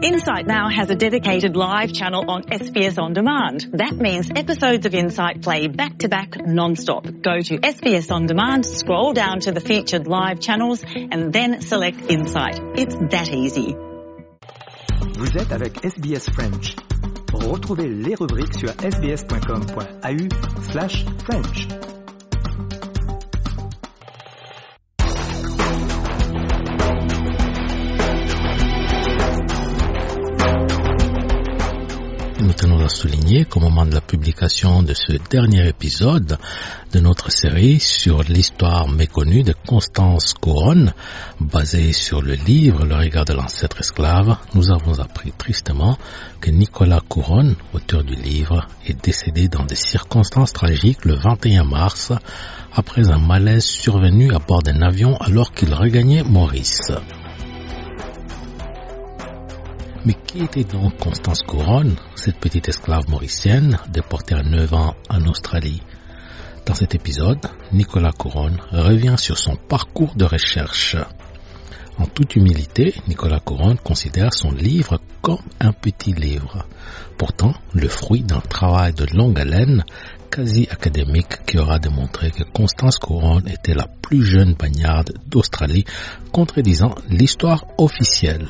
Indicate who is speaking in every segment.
Speaker 1: Insight now has a dedicated live channel on SBS On Demand. That means episodes of Insight play back-to-back non-stop. Go to SBS On Demand, scroll down to the featured live channels and then select Insight. It's that easy.
Speaker 2: Vous êtes avec SBS French. Retrouvez les rubriques sur sbs.com.au/French.
Speaker 3: Nous tenons à souligner qu'au moment de la publication de ce dernier épisode de notre série sur l'histoire méconnue de Constance Couronne, basée sur le livre Le regard de l'ancêtre esclave, nous avons appris tristement que Nicolas Couronne, auteur du livre, est décédé dans des circonstances tragiques le 21 mars après un malaise survenu à bord d'un avion alors qu'il regagnait Maurice. Mais qui était donc Constance Couronne, cette petite esclave mauricienne déportée à 9 ans en Australie? Dans cet épisode, Nicolas Couronne revient sur son parcours de recherche. En toute humilité, Nicolas Couronne considère son livre comme un petit livre. Pourtant, le fruit d'un travail de longue haleine, quasi académique, qui aura démontré que Constance Couronne était la plus jeune bagnarde d'Australie, contredisant l'histoire officielle.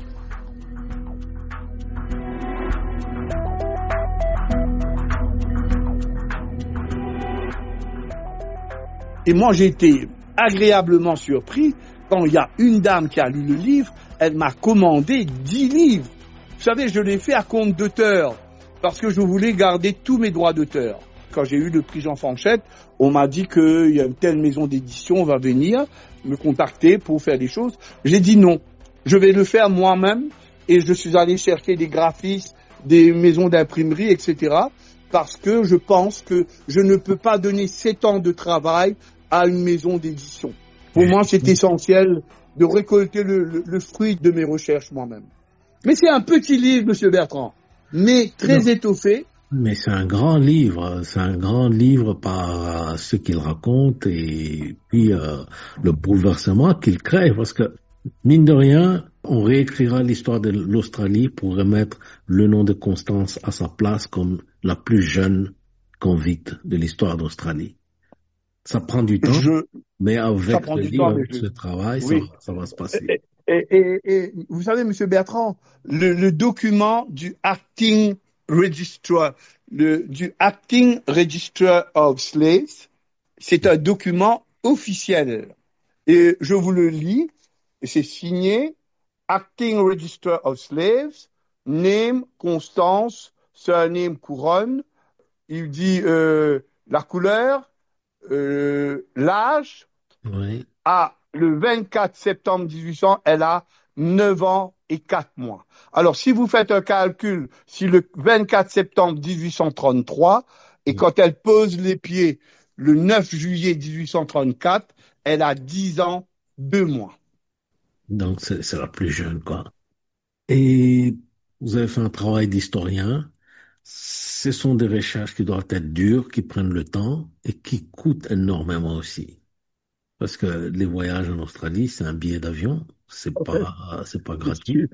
Speaker 4: Et moi, j'ai été agréablement surpris quand il y a une dame qui a lu le livre, elle m'a commandé 10 livres. Vous savez, je l'ai fait à compte d'auteur parce que je voulais garder tous mes droits d'auteur. Quand j'ai eu le prix Jean Fanchette, on m'a dit qu'il y a une telle maison d'édition va venir me contacter pour faire des choses. J'ai dit non, je vais le faire moi-même et je suis allé chercher des graphistes, des maisons d'imprimerie, etc. parce que je pense que je ne peux pas donner 7 ans de travail à une maison d'édition. Pour moi, c'est essentiel de récolter le fruit de mes recherches moi-même. Mais c'est un petit livre, Monsieur Bertrand, mais très étoffé.
Speaker 3: Mais c'est un grand livre par ce qu'il raconte et puis le bouleversement qu'il crée, parce que mine de rien, on réécrira l'histoire de l'Australie pour remettre le nom de Constance à sa place comme la plus jeune convicte de l'histoire d'Australie. Ça prend du temps, mais avec le livre, avec ce travail, oui. ça va se passer.
Speaker 4: Et vous savez, M. Bertrand, le document du Acting Register, du Acting Register of Slaves, c'est un document officiel. Et je vous le lis, et c'est signé Acting Register of Slaves, name Constance, surname Couronne. Il dit la couleur, l'âge.
Speaker 3: Oui.
Speaker 4: Le 24 septembre 1800, elle a 9 ans et 4 mois. Alors, si vous faites un calcul, si le 24 septembre 1833, et quand elle pose les pieds le 9 juillet 1834, elle a 10 ans, 2 mois.
Speaker 3: Donc, c'est la plus jeune, quoi. Et vous avez fait un travail d'historien. Ce sont des recherches qui doivent être dures, qui prennent le temps et qui coûtent énormément aussi. Parce que les voyages en Australie, c'est un billet d'avion, c'est pas gratuit.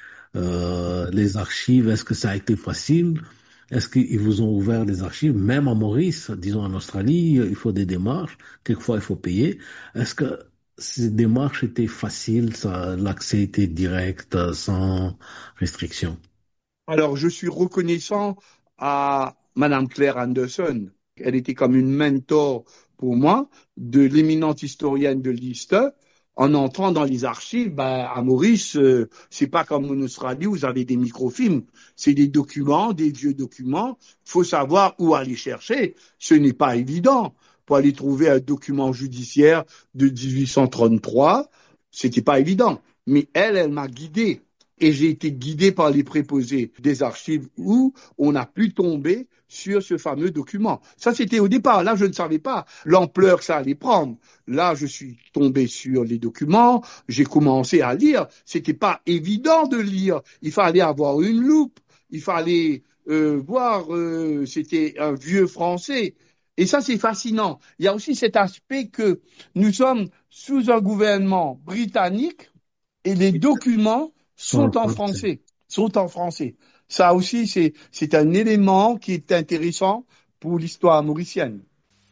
Speaker 3: Les archives, est-ce que ça a été facile? Est-ce qu'ils vous ont ouvert des archives, même en Maurice, disons en Australie, il faut des démarches, quelquefois il faut payer. Est-ce que ces démarches étaient faciles, l'accès était direct, sans restriction?
Speaker 4: Alors, je suis reconnaissant à Madame Claire Anderson. Elle était comme une mentor pour moi, de l'éminente historienne de l'Easter. En entrant dans les archives, à Maurice, c'est pas comme en Australie où vous avez des microfilms. C'est des documents, des vieux documents. Faut savoir où aller chercher. Ce n'est pas évident. Pour aller trouver un document judiciaire de 1833, c'était pas évident. Mais elle m'a guidé. Et j'ai été guidé par les préposés des archives où on a pu tomber sur ce fameux document. Ça, c'était au départ. Là, je ne savais pas l'ampleur que ça allait prendre. Là, je suis tombé sur les documents, j'ai commencé à lire. C'était pas évident de lire. Il fallait avoir une loupe. Il fallait voir, c'était un vieux français. Et ça, c'est fascinant. Il y a aussi cet aspect que nous sommes sous un gouvernement britannique et les documents sont en français. sont en français. Ça aussi, c'est un élément qui est intéressant pour l'histoire mauricienne.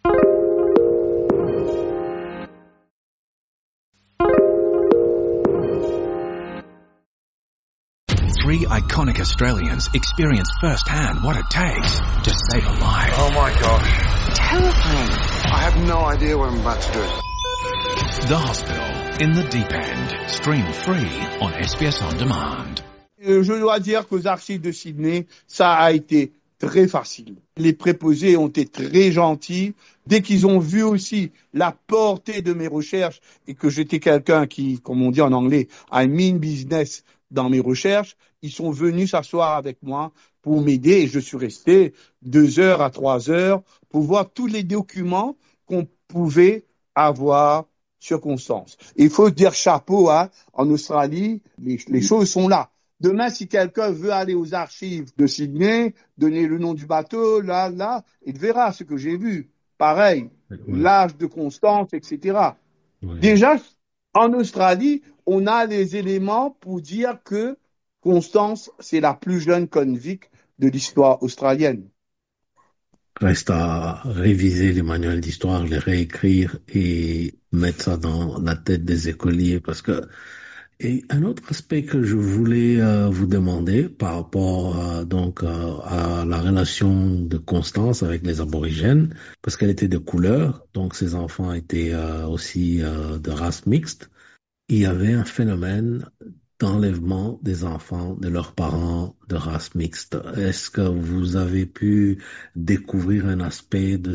Speaker 5: Three iconic Australians experience firsthand what it takes to save a life.
Speaker 6: Oh my gosh.
Speaker 7: Terrifying.
Speaker 6: I have no idea what I'm about to do.
Speaker 5: The Hospital, in the Deep End. Stream free on SBS On Demand.
Speaker 4: Je dois dire qu'aux archives de Sydney, ça a été très facile. Les préposés ont été très gentils. Dès qu'ils ont vu aussi la portée de mes recherches et que j'étais quelqu'un qui, comme on dit en anglais, I mean business dans mes recherches, ils sont venus s'asseoir avec moi pour m'aider et je suis resté 2 heures à 3 heures pour voir tous les documents qu'on pouvait avoir sur Constance. Il faut dire chapeau, hein, en Australie, les choses sont là. Demain, si quelqu'un veut aller aux archives de Sydney, donner le nom du bateau, là, il verra ce que j'ai vu. Pareil, l'âge de Constance, etc. Ouais. Déjà, en Australie, on a les éléments pour dire que Constance, c'est la plus jeune convict de l'histoire australienne.
Speaker 3: Reste à réviser les manuels d'histoire, les réécrire et mettre ça dans la tête des écoliers parce que et un autre aspect que je voulais vous demander par rapport donc à la relation de Constance avec les aborigènes, parce qu'elle était de couleur, donc ses enfants étaient aussi de race mixte. Il y avait un phénomène d'enlèvement des enfants de leurs parents de race mixte. Est-ce que vous avez pu découvrir un aspect de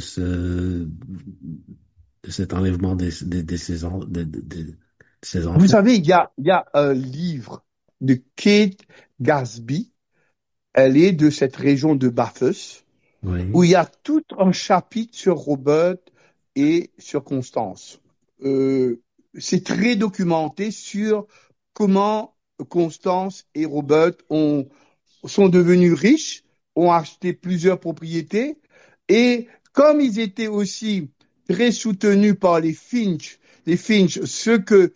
Speaker 3: cet enlèvement de ces enfants?
Speaker 4: Vous savez, il y a un livre de Kate Gatsby. Elle est de cette région de Bathurst, oui, où il y a tout un chapitre sur Robert et sur Constance. C'est très documenté sur comment Constance et Robert sont devenus riches, ont acheté plusieurs propriétés et comme ils étaient aussi très soutenus par les Finch, ceux que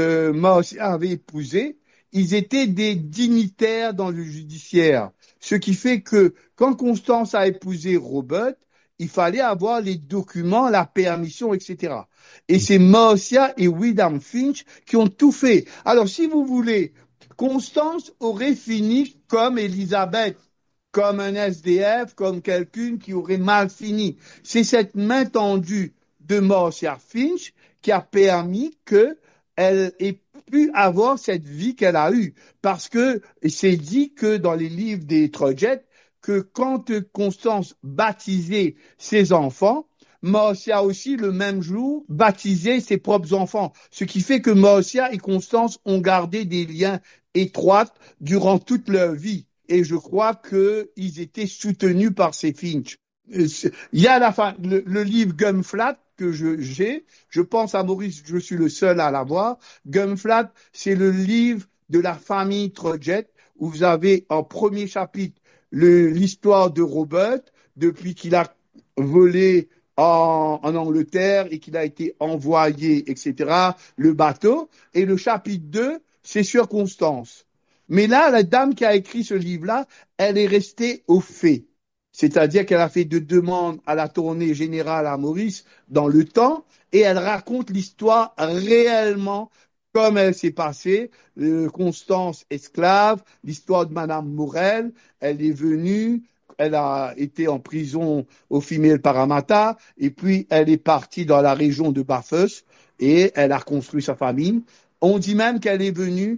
Speaker 4: Marcia avait épousés, ils étaient des dignitaires dans le judiciaire. Ce qui fait que quand Constance a épousé Robert, il fallait avoir les documents, la permission, etc. Et c'est Marcia et William Finch qui ont tout fait. Alors, si vous voulez, Constance aurait fini comme Elisabeth, comme un SDF, comme quelqu'un qui aurait mal fini. C'est cette main tendue de Marcia Finch qui a permis qu'elle ait pu avoir cette vie qu'elle a eue. Parce que c'est dit que dans les livres des Trojet, que quand Constance baptisait ses enfants, Marcia aussi, le même jour, baptisait ses propres enfants. Ce qui fait que Marcia et Constance ont gardé des liens étroits durant toute leur vie. Et je crois qu'ils étaient soutenus par ces Finch. Il y a le livre Gumflat que j'ai. Je pense à Maurice, je suis le seul à l'avoir. Gumflat, c'est le livre de la famille Trojet où vous avez en premier chapitre l'histoire de Robert depuis qu'il a volé en Angleterre et qu'il a été envoyé, etc., le bateau. Et le chapitre 2, c'est sur Constance. Mais là, la dame qui a écrit ce livre-là, elle est restée au fait. C'est-à-dire qu'elle a fait 2 demandes à la tournée générale à Maurice dans le temps et elle raconte l'histoire réellement comme elle s'est passée. Constance esclave, l'histoire de Madame Morel, elle est venue, elle a été en prison au Female Parramatta et puis elle est partie dans la région de Bathurst et elle a construit sa famille. On dit même qu'elle est venue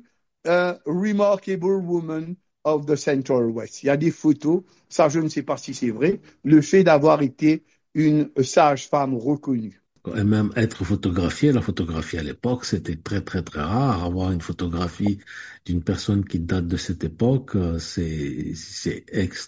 Speaker 4: remarkable woman of the Central West. Il y a des photos, ça je ne sais pas si c'est vrai, le fait d'avoir été une sage-femme reconnue.
Speaker 3: Et même être photographié, la photographie à l'époque, c'était très très très rare. Avoir une photographie d'une personne qui date de cette époque, c'est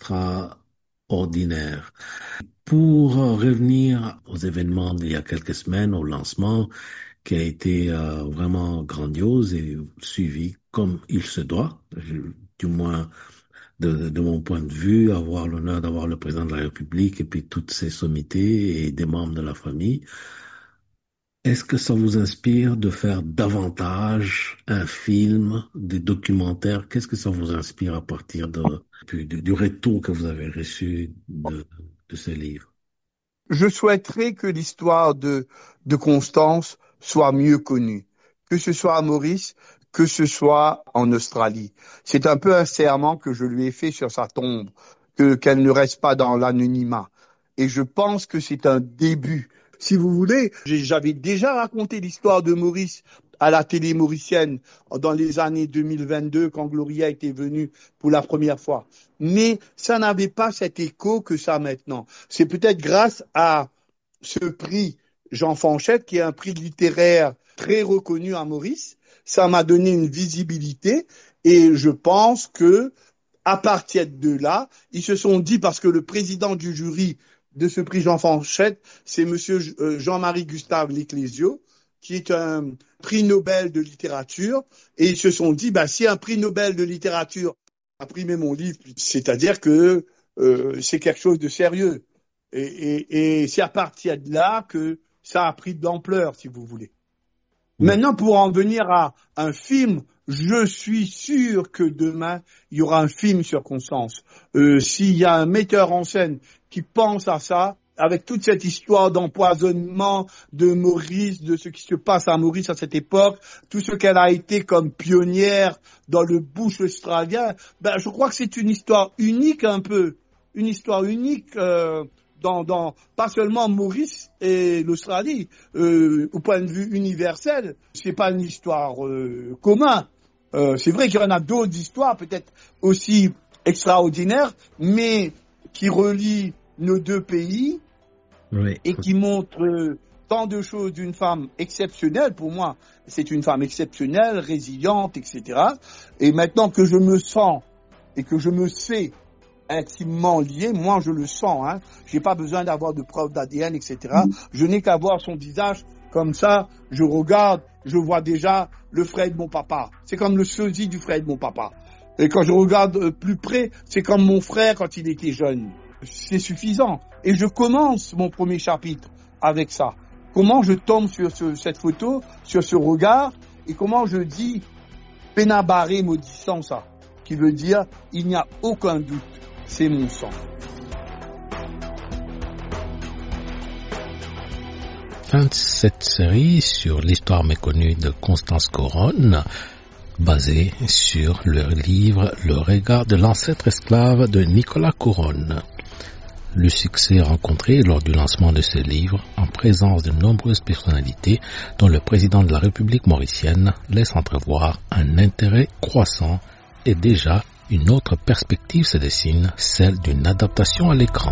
Speaker 3: extraordinaire. Pour revenir aux événements d'il y a quelques semaines, au lancement, qui a été vraiment grandiose et suivi comme il se doit, du moins de mon point de vue, avoir l'honneur d'avoir le président de la République et puis toutes ses sommités et des membres de la famille. Est-ce que ça vous inspire de faire davantage un film, des documentaires? Qu'est-ce que ça vous inspire à partir du retour que vous avez reçu de ce livre?
Speaker 4: Je souhaiterais que l'histoire de Constance soit mieux connue, que ce soit à Maurice, que ce soit en Australie. C'est un peu un serment que je lui ai fait sur sa tombe, qu'elle ne reste pas dans l'anonymat. Et je pense que c'est un début. Si vous voulez, j'avais déjà raconté l'histoire de Maurice à la télé mauricienne dans les années 2022 quand Gloria était venue pour la première fois. Mais ça n'avait pas cet écho que ça a maintenant. C'est peut-être grâce à ce prix Jean Fanchette, qui est un prix littéraire très reconnu à Maurice. Ça m'a donné une visibilité et je pense que à partir de là, ils se sont dit, parce que le président du jury de ce prix Jean Fanchette, c'est monsieur Jean-Marie Gustave Leclésio, qui est un prix Nobel de littérature, et ils se sont dit, si un prix Nobel de littérature a primé mon livre, c'est-à-dire que c'est quelque chose de sérieux. Et c'est à partir de là que ça a pris de l'ampleur, si vous voulez. Maintenant, pour en venir à un film, je suis sûr que demain, il y aura un film sur Constance. S'il y a un metteur en scène qui pense à ça, avec toute cette histoire d'empoisonnement de Maurice, de ce qui se passe à Maurice à cette époque, tout ce qu'elle a été comme pionnière dans le bush australien, je crois que c'est une histoire unique un peu. Une histoire unique dans pas seulement Maurice et l'Australie, au point de vue universel, c'est pas une histoire commune. C'est vrai qu'il y en a d'autres histoires peut-être aussi extraordinaires, mais qui relient nos deux pays, oui, et qui montrent tant de choses d'une femme exceptionnelle. Pour moi, c'est une femme exceptionnelle, résiliente, etc. Et maintenant que je me sens et que je me sais intimement lié, moi je le sens, j'ai pas besoin d'avoir de preuves d'ADN, etc. Je n'ai qu'à voir son visage comme ça, je regarde, je vois déjà le frère de mon papa. C'est comme le sosie du frère de mon papa. Et quand je regarde plus près, c'est comme mon frère quand il était jeune. C'est suffisant. Et je commence mon premier chapitre avec ça. Comment je tombe sur cette photo, sur ce regard, et comment je dis Pena Barré maudissant ça, qui veut dire il n'y a aucun doute. C'est mon sang.
Speaker 3: Fin de cette série sur l'histoire méconnue de Constance Coron, basée sur le livre Le regard de l'ancêtre esclave de Nicolas Coron. Le succès rencontré lors du lancement de ce livre, en présence de nombreuses personnalités, dont le président de la République mauricienne, laisse entrevoir un intérêt croissant et déjà une autre perspective se dessine, celle d'une adaptation à l'écran.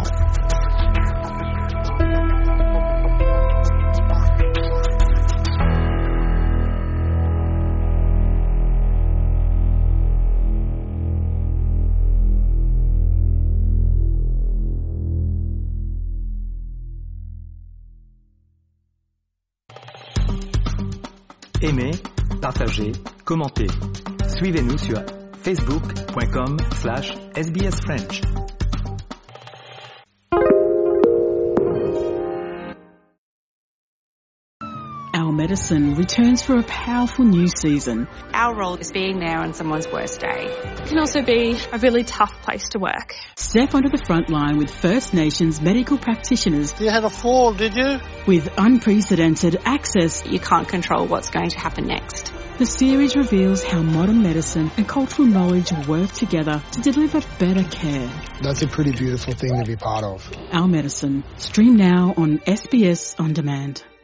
Speaker 2: Aimez, partagez, commentez. Suivez-nous sur facebook.com/SBS French.
Speaker 7: Our Medicine returns for a powerful new season.
Speaker 8: Our role is being there on someone's worst day.
Speaker 9: It can also be a really tough place to work.
Speaker 7: Step onto the front line with First Nations medical practitioners.
Speaker 10: You had a fall, did you?
Speaker 7: With unprecedented access.
Speaker 8: You can't control what's going to happen next.
Speaker 7: The series reveals how modern medicine and cultural knowledge work together to deliver better care.
Speaker 10: That's a pretty beautiful thing to be part of.
Speaker 7: Our Medicine. Stream now on SBS On Demand.